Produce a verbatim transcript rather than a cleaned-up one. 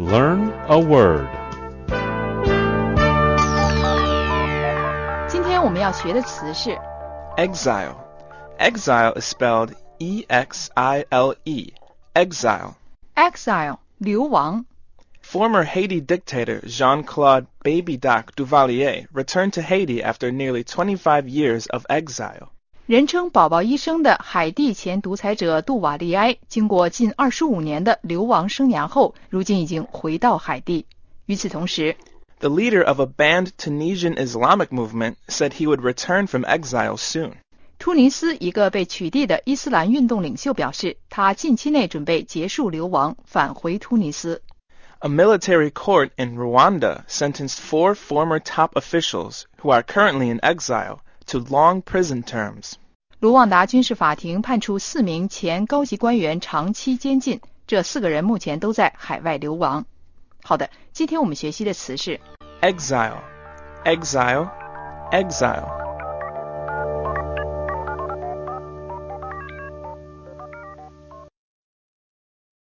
Learn a word. 今天我们要学的词是 Exile. Exile is spelled E X I L E. Exile. exile 流亡。 Former Haiti dictator Jean-Claude Baby Doc Duvalier returned to Haiti after nearly twenty-five years of exile. 人称宝宝医生的海地前独裁者杜瓦利埃，经过近二十五年的流亡生涯后，如今已经回到海地。与此同时 The leader of a banned Tunisian Islamic movement said he would return from exile soon. 突尼斯一个被取缔的伊斯兰运动领袖表示，他近期内准备结束流亡，返回突尼斯。 A military court in Rwanda sentenced four former top officials who are currently in exile to long prison terms. 卢旺达军事法庭判处四名前高级官员长期监禁，这四个人目前都在海外流亡。好的，今天我们学习的词是 Exile. Exile. Exile.